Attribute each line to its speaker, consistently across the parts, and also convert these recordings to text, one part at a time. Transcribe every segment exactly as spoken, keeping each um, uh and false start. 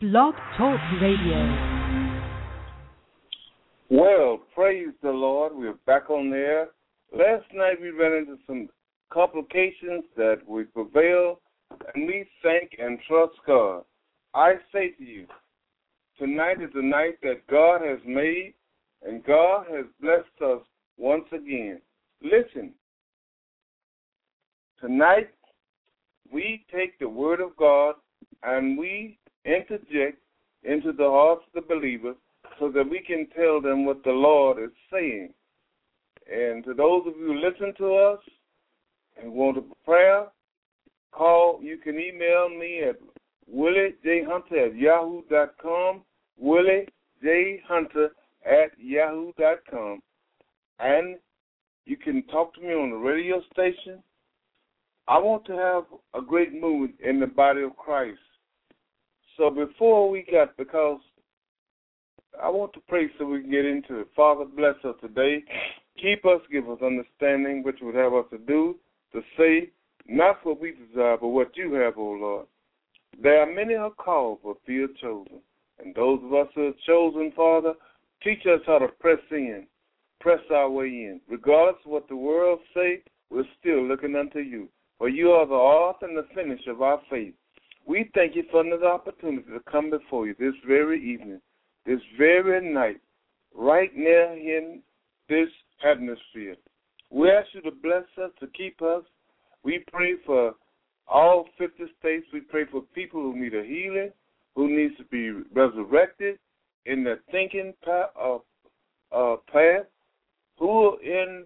Speaker 1: Blog Talk Radio.
Speaker 2: Well, praise the Lord. We're back on there. Last night we ran into some complications that we prevailed, and we thank and trust God. I say to you, tonight is the night that God has made, and God has blessed us once again. Listen, tonight we take the Word of God and we interject into the hearts of the believers so that we can tell them what the Lord is saying. And to those of you who listen to us and want a prayer, call. You can email me at willie j hunter at yahoo dot com, willie j hunter at yahoo dot com. And you can talk to me on the radio station. I want to have a great mood in the body of Christ. So before we got, because I want to pray so we can get into it. Father, bless us today. Keep us, give us understanding, which would have us to do, to say, not what we desire, but what you have, O Lord. There are many who are called, but few are chosen. And those of us who are chosen, Father, teach us how to press in, press our way in. Regardless of what the world say, we're still looking unto you. For you are the author and the finisher of our faith. We thank you for another opportunity to come before you this very evening, this very night, right now in this atmosphere. We ask you to bless us, to keep us. We pray for all fifty states. We pray for people who need a healing, who needs to be resurrected in their thinking path, uh, uh, path who are in,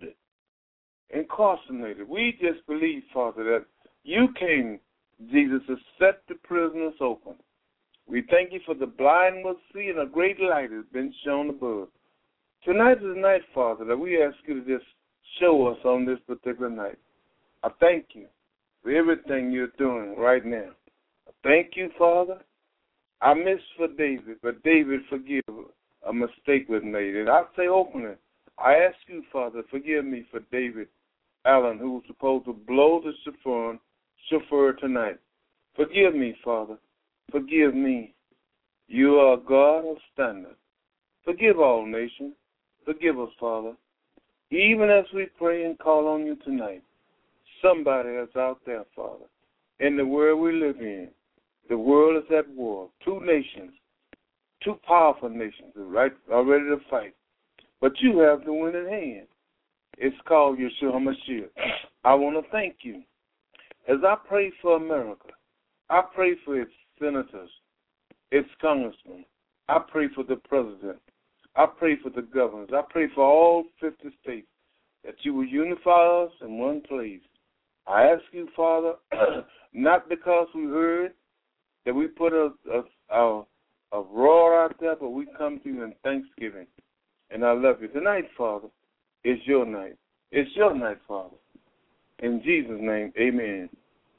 Speaker 2: incarcerated. We just believe, Father, that you came, Jesus, to set the prisoners open. We thank you for the blind will see and a great light has been shown above. Tonight is the night, Father, that we ask you to just show us on this particular night. I thank you for everything you're doing right now. I thank you, Father. I miss for David, but David, forgive a mistake was made. And I say openly, I ask you, Father, forgive me for David Allen, who was supposed to blow the chauffeur, chauffeur tonight. Forgive me, Father. Forgive me. You are God of standard. Forgive all nations. Forgive us, Father. Even as we pray and call on you tonight, somebody is out there, Father, in the world we live in. The world is at war. Two nations, two powerful nations are, right, are ready to fight. But you have the winning hand. It's called Yeshua HaMashiach. I want to thank you. As I pray for America, I pray for its senators, its congressmen. I pray for the president. I pray for the governors. I pray for all fifty states that you will unify us in one place. I ask you, Father, not because we heard that we put a, a, a, a roar out there, but we come to you in thanksgiving. And I love you. Tonight, Father, is your night. It's your night, Father. In Jesus' name, amen.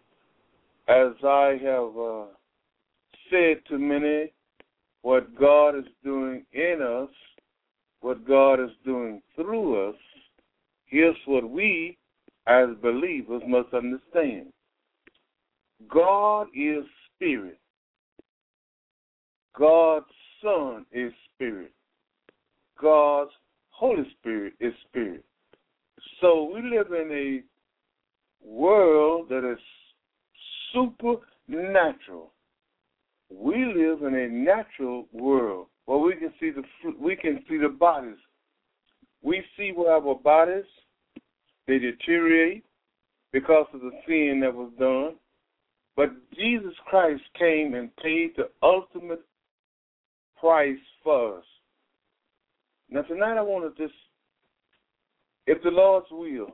Speaker 2: As I have uh, said to many, what God is doing in us, what God is doing through us, here's what we as believers must understand. God is spirit. God's Son is spirit. God's Holy Spirit is spirit. So we live in a world that is supernatural. We live in a natural world where we can see the we can see the bodies. We see where our bodies they deteriorate because of the sin that was done. But Jesus Christ came and paid the ultimate price for us. Now tonight I want to just, if the Lord's will,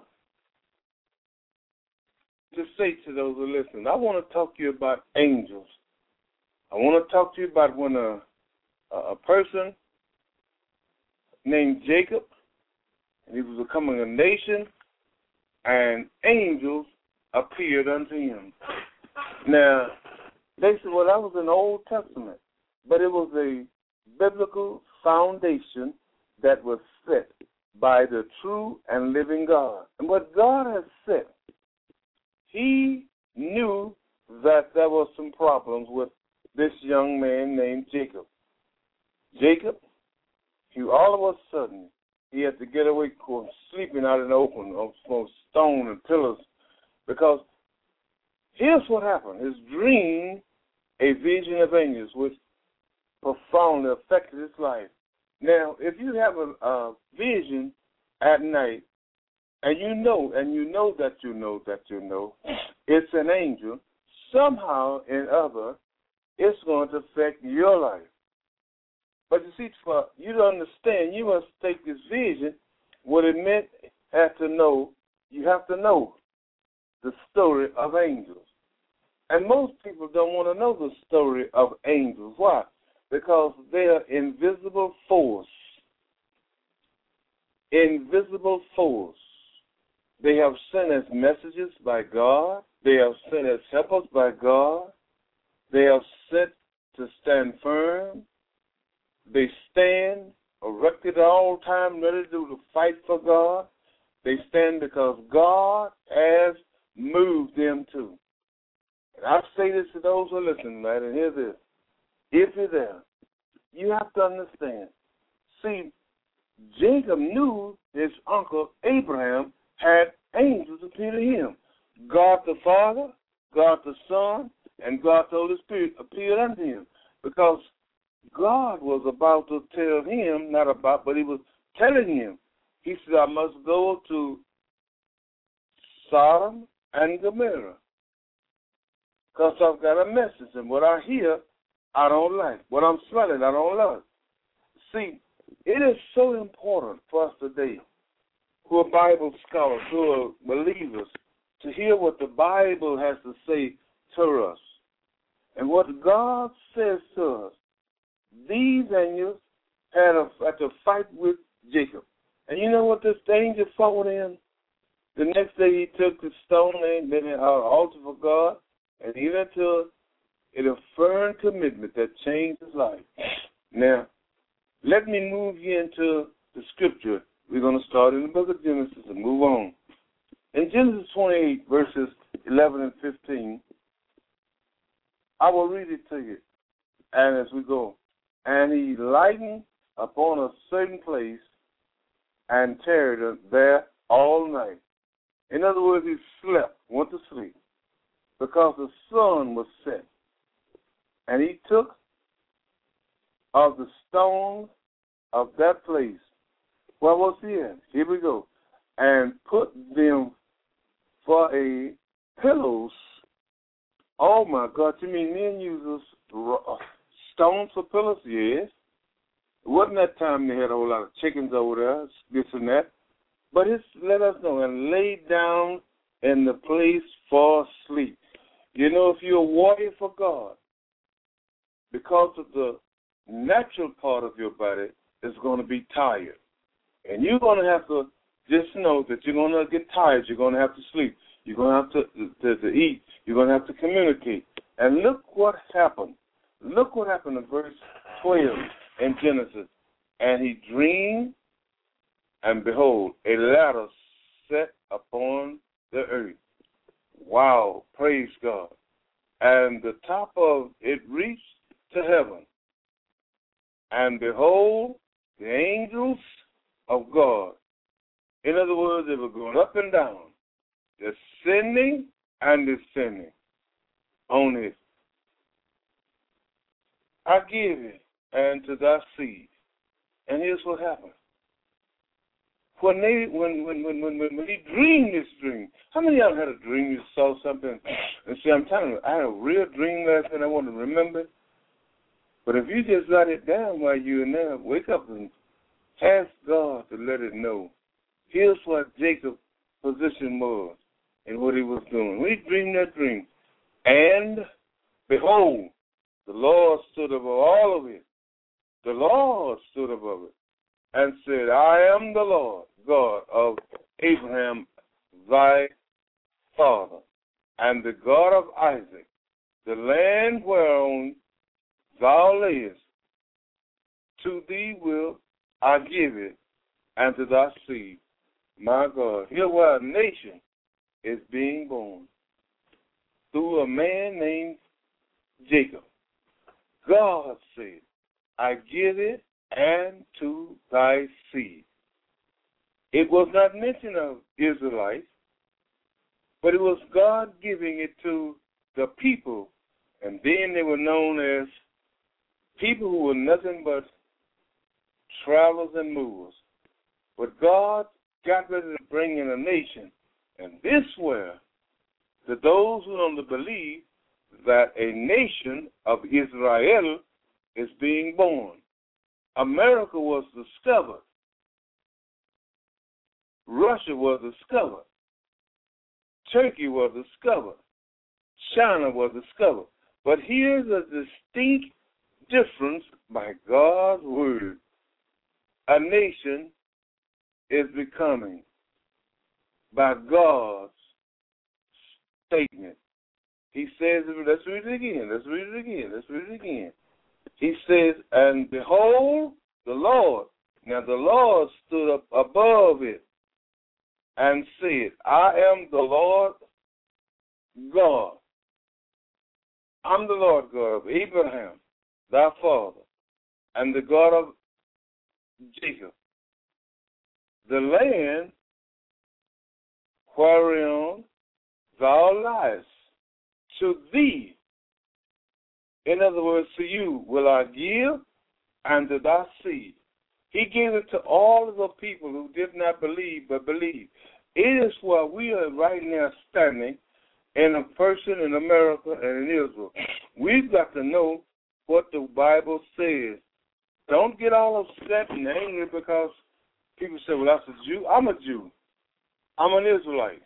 Speaker 2: just say to those who listen, I want to talk to you about angels. I want to talk to you about when a, a person named Jacob, and he was becoming a nation, and angels appeared unto him. Now, they said, well, that was in the Old Testament, but it was a biblical foundation that was set by the true and living God. And what God has set, he knew that there were some problems with this young man named Jacob. Jacob, he all of a sudden, he had to get away from sleeping out in the open on stone and pillars, because here's what happened. His dream, a vision of angels, which profoundly affected his life. Now, if you have a, a vision at night, and you know, and you know that you know that you know, it's an angel, somehow or other, it's going to affect your life. But you see, for you to understand, you must take this vision, what it meant, have to know, you have to know the story of angels. And most people don't want to know the story of angels. Why? Because they are invisible force. Invisible force. They have sent as messages by God. They have sent as helpers by God. They are sent to stand firm. They stand erected at all time, ready to do the fight for God. They stand because God has moved them to. And I say this to those who are listening, right? And hear this. If you're there, you have to understand. See, Jacob knew his uncle Abraham had angels appear to him. God the Father, God the Son, and God the Holy Spirit appeared unto him. Because God was about to tell him, not about, but he was telling him. He said, I must go to Sodom and Gomorrah, because I've got a message, and what I hear, I don't like. What I'm smelling, I don't love. See, it is so important for us today, who are Bible scholars, who are believers, to hear what the Bible has to say to us. And what God says to us, these angels had, a, had to fight with Jacob. And you know what this angel fought in? The next day he took the stone and made an altar for God, and he went to it a firm commitment that changed his life. Now, let me move you into the scripture. We're going to start in the book of Genesis and move on. In Genesis twenty-eight, verses eleven and fifteen, I will read it to you, and as we go. And he lightened upon a certain place and tarried there all night. In other words, he slept, went to sleep, because the sun was set. And he took of the stones of that place. Where was he at? Here we go. And put them for a pillows. Oh, my God. You mean men use stones for pillows? Yes. It wasn't that time they had a whole lot of chickens over there, this and that. But it's let us know, and lay down in the place for sleep. You know, if you're a warrior for God, because of the natural part of your body is going to be tired. And you're going to have to just know that you're going to get tired. You're going to have to sleep. You're going to have to, to, to eat. You're going to have to communicate. And look what happened. Look what happened in verse twelve in Genesis. And he dreamed, and behold, a ladder set upon the earth. Wow, praise God. And the top of it reached to heaven. And behold, the angels of God. In other words, they were going up and down, descending and descending on it. I give it and to thy seed. And here's what happened. When they when when when when, when he dreamed this dream, how many of y'all had a dream you saw something and see, I'm telling you, I had a real dream last night, I want to remember it. But if you just write it down while you're in there, wake up and ask God to let it know. Here's what Jacob's position was and what he was doing. We dreamed that dream. And behold, the Lord stood above all of it. The Lord stood above it and said, I am the Lord, God of Abraham, thy father, and the God of Isaac. The land whereon thou layest, to thee will I give it, and to thy seed. My God, here where a nation is being born through a man named Jacob. God said, I give it and to thy seed. It was not mention of Israelites, but it was God giving it to the people, and then they were known as people who were nothing but travelers and movers. But God got ready to bring in a nation, and this where to those who don't believe that a nation of Israel is being born. America was discovered. Russia was discovered. Turkey was discovered. China was discovered. But here's a distinct difference by God's word. A nation is becoming by God's statement. He says, let's read it again, let's read it again, let's read it again. He says, and behold, the Lord. Now the Lord stood up above it and said, I am the Lord God. I'm the Lord God of Abraham, thy father, and the God of Jacob. The land wherein thou liest, to thee, in other words, to you, will I give, and to thy seed. He gave it to all of the people who did not believe, but believe. It is why we are right now standing in a person in America and in Israel. We've got to know what the Bible says. Don't get all upset and angry because people say, well, that's a Jew. I'm a Jew. I'm an Israelite.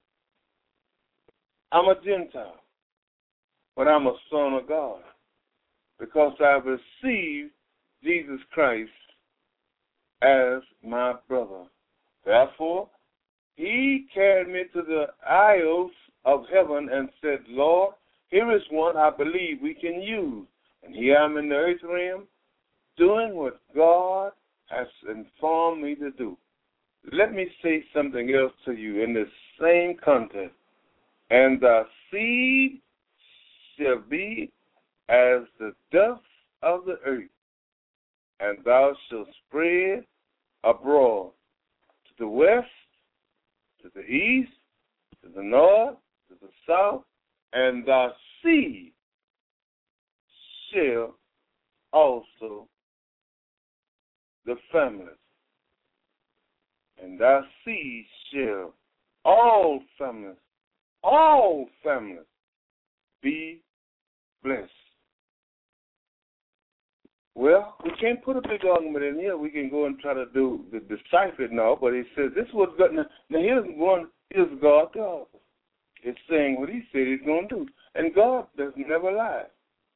Speaker 2: I'm a Gentile. But I'm a son of God because I've received Jesus Christ as my brother. Therefore, he carried me to the aisles of heaven and said, Lord, here is one I believe we can use. And here I'm in the earth realm doing what God has informed me to do. Let me say something else to you in the same context. And the seed shall be as the dust of the earth, and thou shalt spread abroad to the west, to the east, to the north, to the south, and thy seed shall also the families, and thy seed shall all families, all families be blessed. Well, we can't put a big argument in here. We can go and try to do the decipher it now, but it says this was God. Now, now here's one. Here's God. God. It's saying what He said He's going to do, and God does never lie.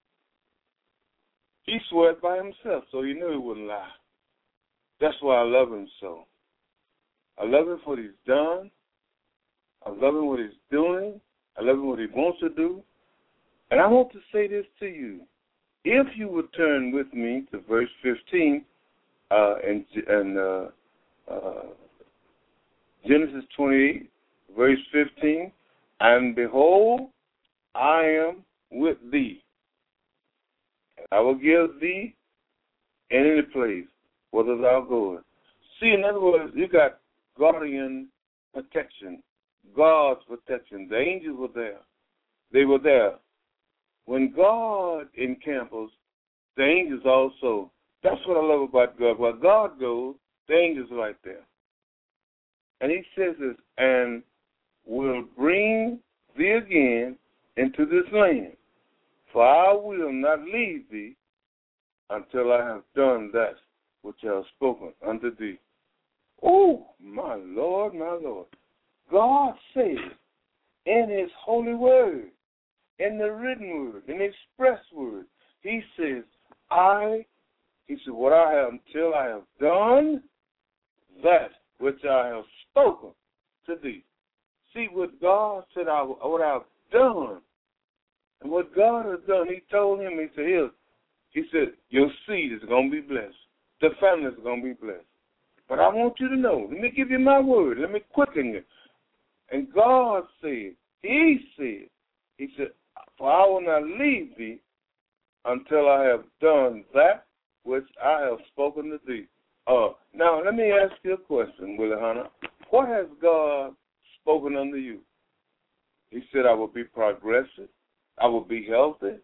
Speaker 2: He swore it by Himself, so He knew He wouldn't lie. That's why I love Him so. I love Him for what He's done. I love Him what He's doing. I love Him what He wants to do. And I want to say this to you. If you would turn with me to verse fifteen uh, in, in uh, uh, Genesis twenty-eight, verse fifteen, and behold, I am with thee. And I will give thee in any place whither thou goest. See, in other words, you got guardian protection, God's protection. The angels were there. They were there. When God encampers, the angels also. That's what I love about God. Where God goes, the angels are right there. And He says this, and will bring thee again into this land, for I will not leave thee until I have done that which I have spoken unto thee. Oh, my Lord, my Lord. God says in His holy word, in the written word, in the express word, He says, I, He said, what I have until I have done that which I have spoken to thee. See, what God said, I, what I've done, and what God has done, He told him, He said, Here, He said, your seed is going to be blessed. The family is going to be blessed. But I want you to know, let me give you my word. Let me quicken you. And God said, He said, He said, for I will not leave thee until I have done that which I have spoken to thee. Uh, now, let me ask you a question, Willie Hunter. What has God spoken unto you? He said, I will be progressive. I will be healthy.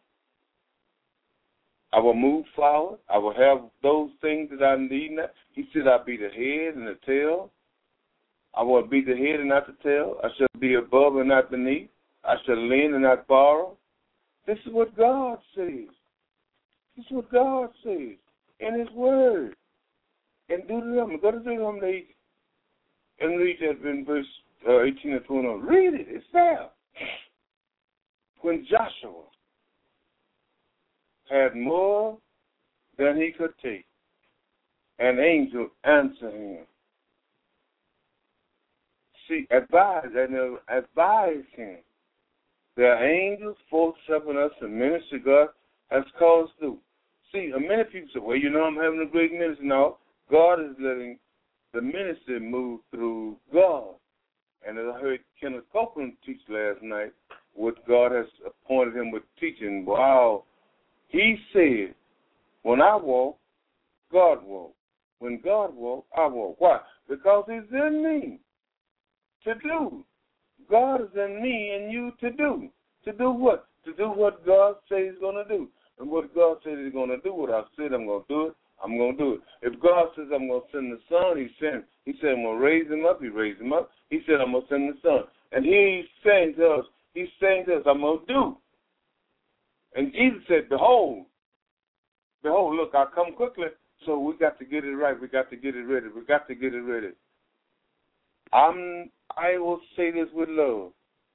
Speaker 2: I will move forward. I will have those things that I need now. He said, I'll be the head and the tail. I will be the head and not the tail. I shall be above and not beneath. I shall lend and not borrow. This is what God says. This is what God says in His Word. In Deuteronomy, go to Deuteronomy eight and read that in verse uh, eighteen and twenty-one. Read it. It's there. When Joshua had more than he could take, an angel answered him. See, advise and advise him. There are angels forth helping us in ministry God has called us to do. See, many people say, well, you know, I'm having a great ministry. No, God is letting the ministry move through God. And as I heard Kenneth Copeland teach last night, what God has appointed him with teaching, wow, he said, when I walk, God walk. When God walk, I walk. Why? Because He's in me to do. God is in me and you to do. To do what? To do what God says He's going to do. And what God says He's going to do, what I said I'm going to do it, I'm going to do it. If God says I'm going to send the Son, He sent. He said I'm going to raise Him up, He raised Him up. He said I'm going to send the Son. And He's saying to us, He's saying to us, I'm going to do. And Jesus said, behold, behold, look, I'll come quickly. So we got to get it right. We got to get it ready. We got to get it ready. I'm, I will say this with love.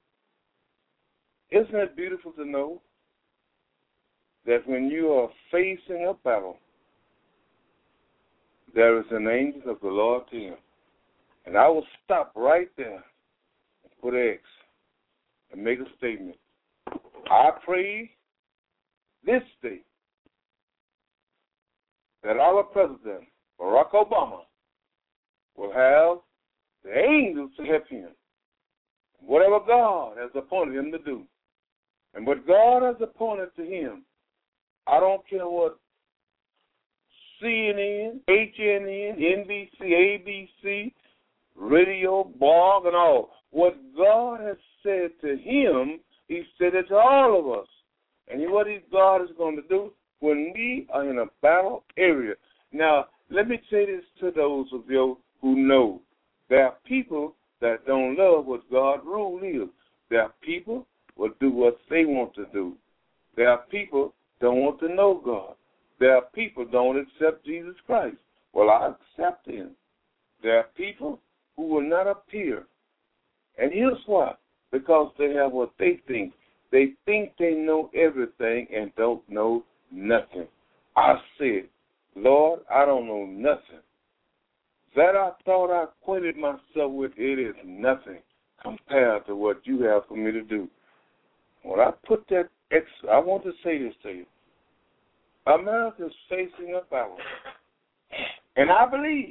Speaker 2: Isn't it beautiful to know that when you are facing a battle, there is an angel of the Lord to you? And I will stop right there and put an X and make a statement. I pray this day that our President, Barack Obama, will have the angels to help him. Whatever God has appointed him to do. And what God has appointed to him, I don't care what C N N, H N N, N B C, A B C, Radio, blog, and all. What God has said to him, He said it to all of us. And what God is going to do when we are in a battle area. Now, let me say this to those of you who know. There are people that don't love what God's rule is. There are people will do what they want to do. There are people don't want to know God. There are people don't accept Jesus Christ. Well, I accept Him. There are people who will not appear. And here's why. Because they have what they think. They think they know everything and don't know nothing. I said, Lord, I don't know nothing. That I thought I acquainted myself with, it is nothing compared to what you have for me to do. When I put that extra, I want to say this to you. America is facing a battle. And I believe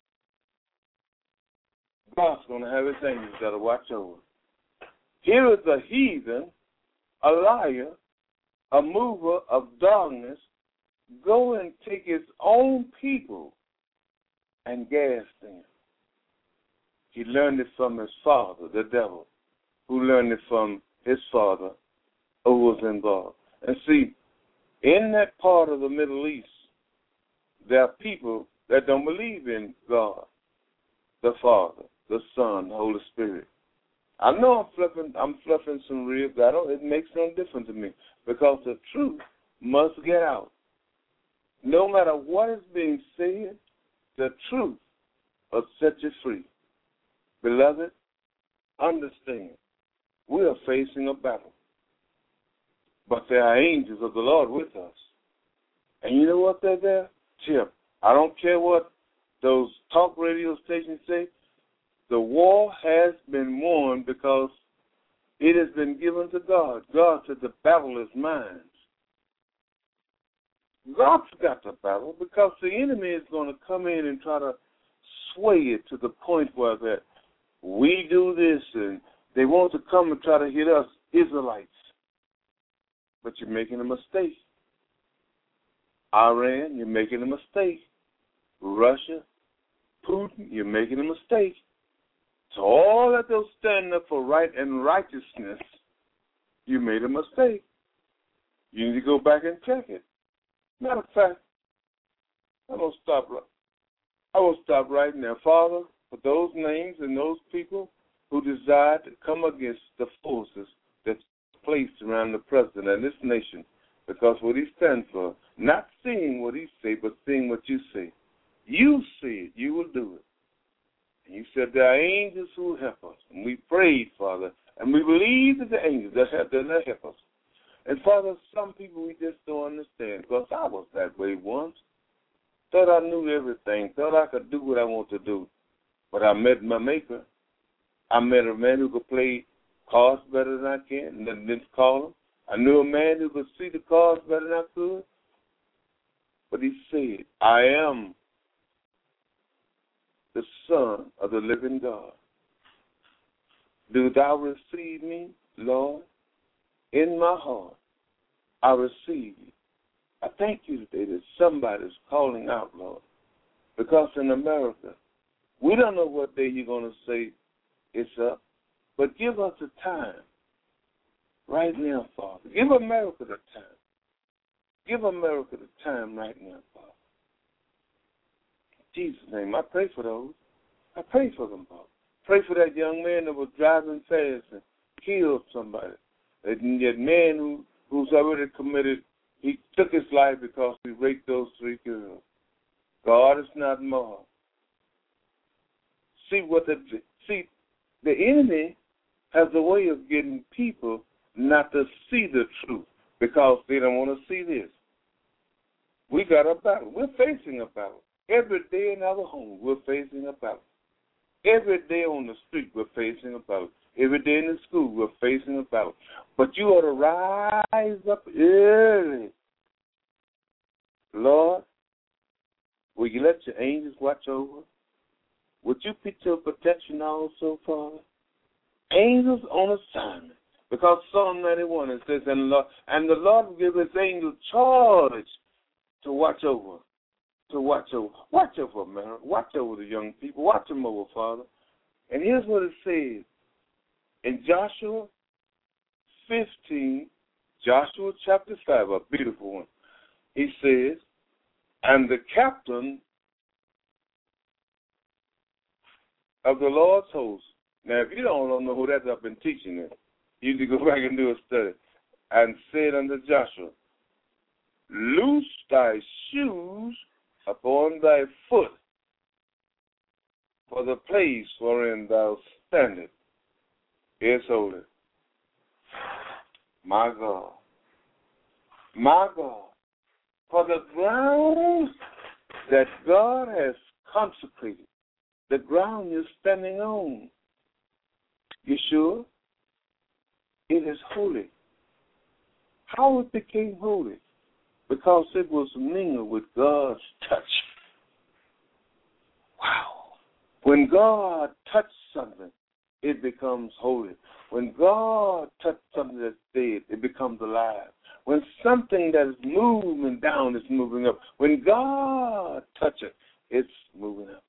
Speaker 2: God's going to have His angels that will watch over. Here is a heathen, a liar, a mover of darkness, go and take his own people and gas them. He learned it from his father, the devil, who learned it from his father, who was involved. And see, in that part of the Middle East, there are people that don't believe in God, the Father, the Son, the Holy Spirit. I know I'm fluffing, I'm fluffing some ribs. I don't. It makes no difference to me because the truth must get out. No matter what is being said, the truth will set you free. Beloved, understand, we are facing a battle. But there are angels of the Lord with us. And you know what they're there? Chip, I don't care what those talk radio stations say. The war has been won because it has been given to God. God said the battle is mine. God's got the battle because the enemy is going to come in and try to sway it to the point where that we do this and they want to come and try to hit us Israelites. But you're making a mistake. Iran, you're making a mistake. Russia, Putin, you're making a mistake. So all of those standing up for right and righteousness, you made a mistake. You need to go back and check it. Matter of fact, I'm going to stop. I will stop right now. Father, for those names and those people who desire to come against the forces that's placed around the president and this nation, because what he stands for, not seeing what he say, but seeing what you say. You see it. You will do it. And you said there are angels who will help us. And we prayed, Father, and we believe that the angels that help, that help us. And, Father, some people we just don't understand, because I was that way once. Thought I knew everything. Thought I could do what I want to do. But I met my maker. I met a man who could play cards better than I can, and then call him. I knew a man who could see the cards better than I could. But he said, I am the Son of the living God. Do thou receive me, Lord? In my heart, I receive you. I thank you today that somebody's calling out, Lord, because in America, we don't know what day you're going to say it's up, but give us a time right now, Father. Give America the time. Give America the time right now, Father. In Jesus' name, I pray for those. I pray for them, Father. Pray for that young man that was driving fast and killed somebody. That, that man who, who's already committed, he took his life because he raped those three girls. God is not mocked. See what the see the enemy has a way of getting people not to see the truth because they don't want to see this. We got a battle. We're facing a battle. Every day in our home, we're facing a battle. Every day on the street, we're facing a battle. Every day in the school, we're facing a battle. But you ought to rise up early. Lord, will you let your angels watch over? Would you put your protection also, Father? Angels on assignment. Because Psalm ninety-one, it says, and the Lord, and the Lord will give his angels charge to watch over. To watch over. Watch over, man. Watch over the young people. Watch them over, Father. And here's what it says. In Joshua fifteen, Joshua chapter five, a beautiful one, he says, and the captain of the Lord's host. Now, if you don't know who that's, I've been teaching it. You need to go back and do a study. And said unto Joshua, loose thy shoes upon thy foot, for the place wherein thou standest is holy. My God. My God. For the ground that God has consecrated, the ground you're standing on, you sure? It is holy. How it became holy? Because it was mingled with God's touch. Wow. When God touched something, it becomes holy. When God touched something that's dead, it becomes alive. When something that is moving down is moving up. When God touches it, it's moving up.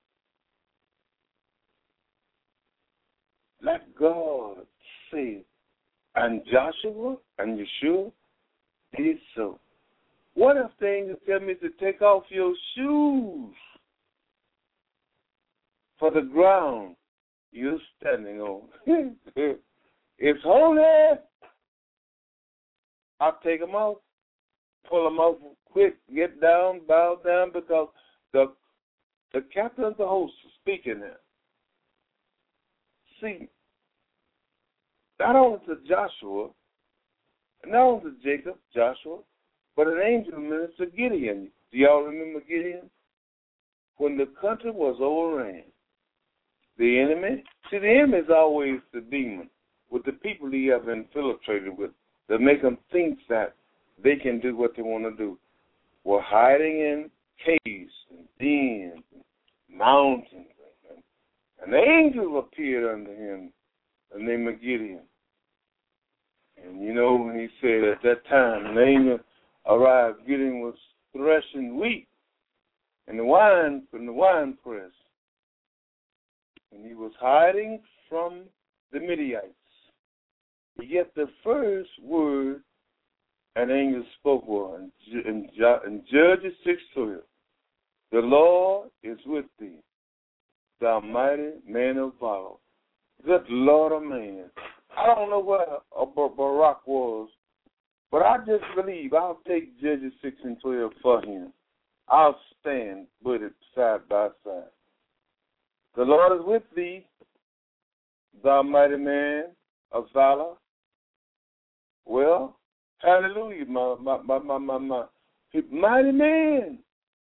Speaker 2: Let God say, and Joshua and Yeshua did so. What if the angel tell me to take off your shoes for the ground you're standing on? It's holy. I'll take them off, pull them off quick, get down, bow down, because the the captain of the host is speaking there. See, not only to Joshua, not only to Jacob, Joshua, but an angel ministered to Gideon. Do y'all remember Gideon? When the country was overran, the enemy, see, the enemy is always the demon with the people he have infiltrated with that make them think that they can do what they want to do. We're hiding in caves and dens and mountains. And, and the angel appeared unto him, the name of Gideon. And you know when he said at that time, the angel arrived, Gideon was threshing wheat and the wine from the winepress. And he was hiding from the Midianites. Yet the first word an angel spoke was in, in, in Judges six twelve. The Lord is with thee, thou mighty man of valor. Good Lord of man. I don't know where Barak was, but I just believe I'll take Judges six and twelve for him. I'll stand with it side by side. The Lord is with thee, thou mighty man of valor. Well, hallelujah, my my my my my, my. mighty man.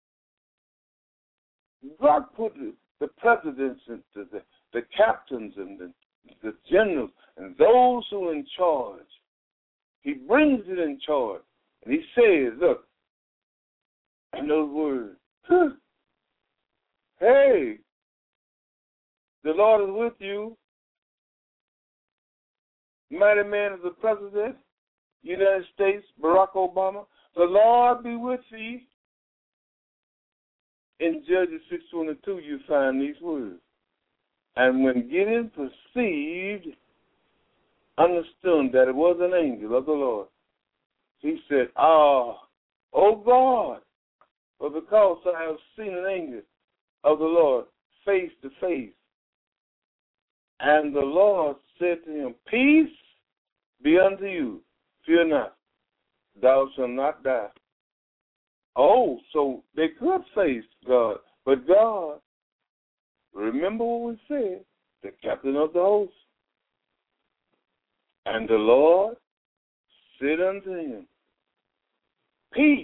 Speaker 2: God put the, the presidents and the, the, the captains and the, the generals and those who are in charge. He brings it in charge. And he says, look, in those words, huh, hey, the Lord is with you. Mighty man is the president, United States, Barack Obama. The Lord be with thee. In Judges six twenty-two, you find these words. And when Gideon perceived, understood that it was an angel of the Lord, he said, Ah, oh God, but because I have seen an angel of the Lord face to face. And the Lord said to him, Peace be unto you, fear not, thou shalt not die. Oh, so they could face God, but God, remember what we said, the captain of the host. And the Lord said unto him, Peace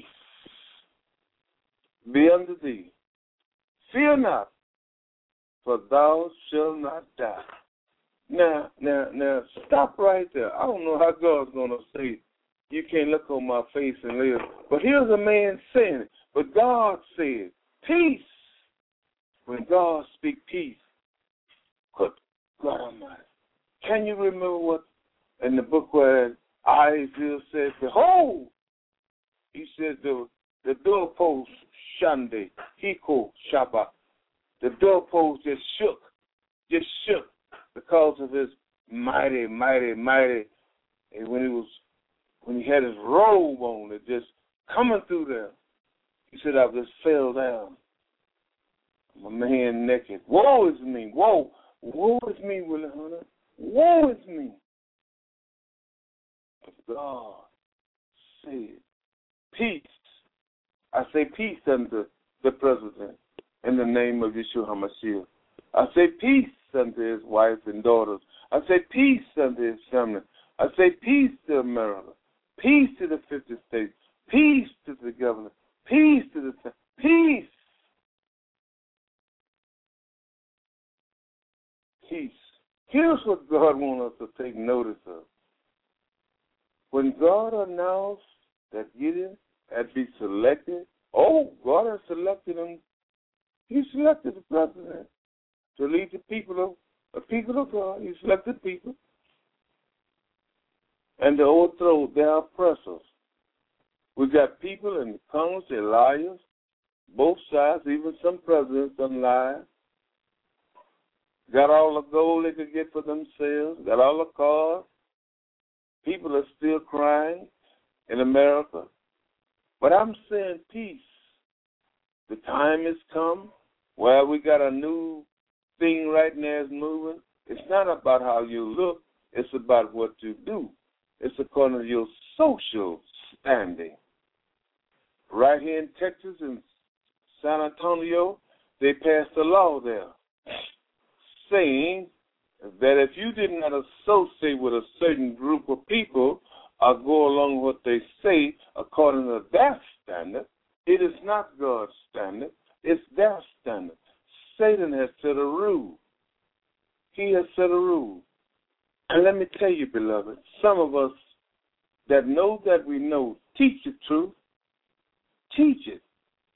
Speaker 2: be unto thee, fear not, for thou shalt not die. Now, now, now, stop right there. I don't know how God's going to say, you can't look on my face and live. But here's a man saying it. But God said, peace. When God speaks peace, good God Almighty. Can you remember what in the book where Isaiah said, behold, he said the, the doorpost, Shande, Hiko, Shabbat, the doorpost just shook, just shook because of his mighty, mighty, mighty, and when he was When he had his robe on, it just coming through there. He said, I just fell down. I'm a man naked. Woe is me. Woe. Woe is me, Willie Hunter. Woe is me. But God said, peace. I say peace unto the president in the name of Yeshua HaMashiach. I say peace unto his wife and daughters. I say peace unto his family. I say peace to America. Peace to the fifty states. Peace to the governor. Peace to the... Peace. Peace. Here's what God wants us to take notice of. When God announced that Gideon had been selected, oh, God has selected him. He selected the president to lead the people of the people of God. He selected people. And to overthrow their oppressors. We got people in the Congress, they're liars, both sides, even some presidents done lied. Got all the gold they could get for themselves, got all the cars. People are still crying in America. But I'm saying peace. The time has come where we got a new thing right now is moving. It's not about how you look, it's about what you do. It's according to your social standing. Right here in Texas and San Antonio, they passed a law there saying that if you did not associate with a certain group of people or go along with what they say according to their standard, it is not God's standard. It's their standard. Satan has set a rule. He has set a rule. And let me tell you, beloved, some of us that know that we know, teach the truth. Teach it.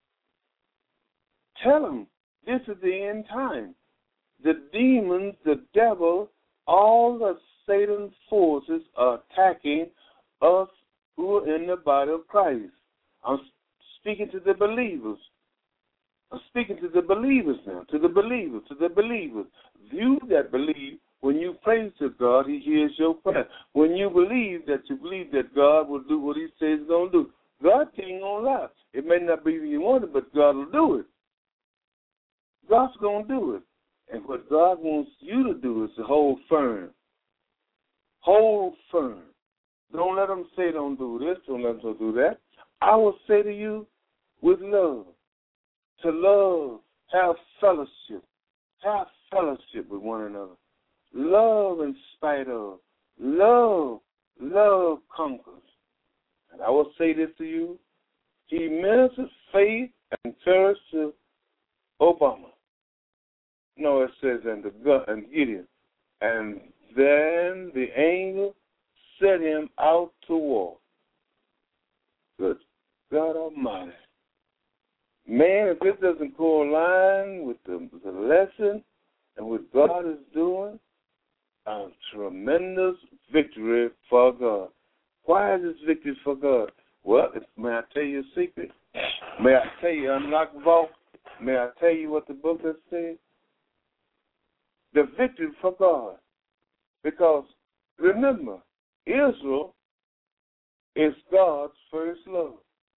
Speaker 2: Tell them this is the end time. The demons, the devil, all the Satan's forces are attacking us who are in the body of Christ. I'm speaking to the believers. I'm speaking to the believers now, to the believers, to the believers. You that believe, when you pray to God, he hears your prayer. When you believe that you believe that God will do what he says he's going to do. God ain't going to lie. It may not be what you want it, but God will do it. God's going to do it. And what God wants you to do is to hold firm. Hold firm. Don't let them say don't do this, don't let them do that. I will say to you with love, to love, have fellowship, have fellowship with one another. Love in spite of. Love, love conquers. And I will say this to you, he ministers faith and courage to Obama. No, it says, and the and Gideon. And then the angel set him out to war. Good God Almighty. Man, if this doesn't correlate with the, the lesson and what God is doing, a tremendous victory for God. Why is this victory for God? Well, if, may I tell you a secret? May I tell you, unlock the vault? May I tell you what the book has said? The victory for God. Because, remember, Israel is God's first love.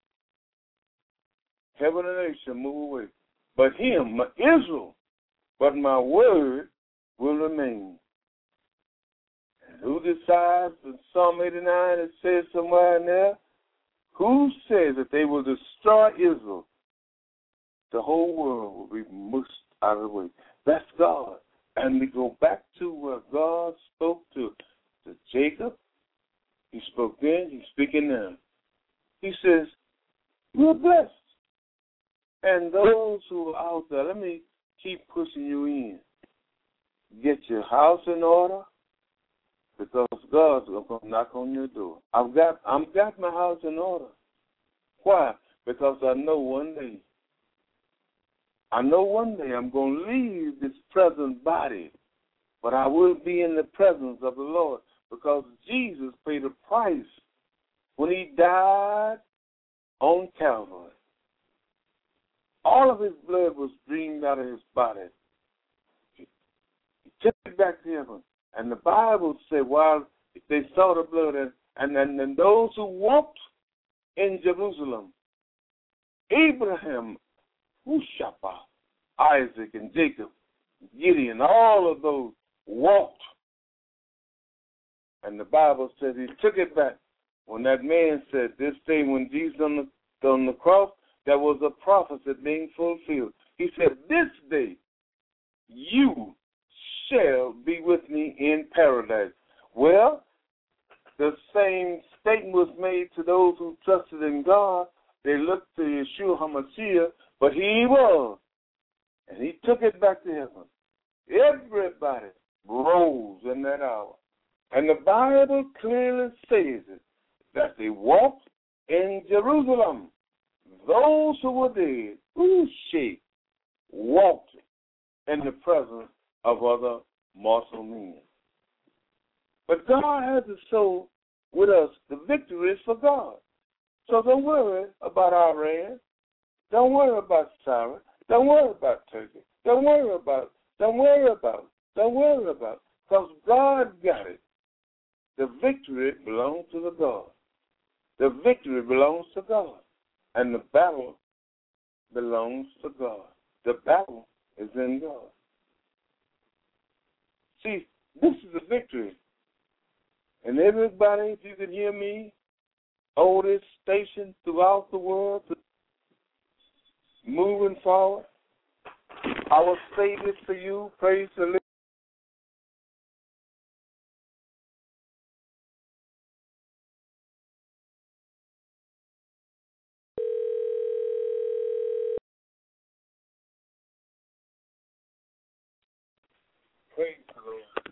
Speaker 2: Heaven and earth shall move away. But him, my Israel, but my word will remain. And who decides in Psalm eighty-nine, it says somewhere in there, who says that they will destroy Israel? The whole world will be mushed out of the way. That's God. And we go back to where God spoke to, to Jacob. He spoke then, he's speaking now. He says, we're blessed. And those who are out there, let me keep pushing you in. Get your house in order, because God's going to knock on your door. I've got, I've got my house in order. Why? Because I know one day, I know one day I'm going to leave this present body, but I will be in the presence of the Lord, because Jesus paid a price when he died on Calvary. All of his blood was streamed out of his body. He, he took it back to heaven. And the Bible said, while they saw the blood, and, and, and, and those who walked in Jerusalem, Abraham, Ushapa, Isaac, and Jacob, Gideon, all of those walked. And the Bible says he took it back. When that man said, this day when Jesus on the, on the cross, there was a prophecy being fulfilled. He said, this day you shall be with me in paradise. Well, the same statement was made to those who trusted in God. They looked to Yeshua HaMashiach, but he was. And he took it back to heaven. Everybody rose in that hour. And the Bible clearly says it, that they walked in Jerusalem. Those who were dead, who she walked in the presence of other mortal men. But God has it so with us, the victory is for God. So don't worry about Iran. Don't worry about Syria. Don't worry about Turkey. Don't worry about, don't worry about, don't worry about, because God got it. The victory belongs to the God. The victory belongs to God. And the battle belongs to God. The battle is in God. See, this is a victory. And everybody, if you can hear me, over this station throughout the world, moving forward, I will say this to you, praise the Lord. Praise the Lord.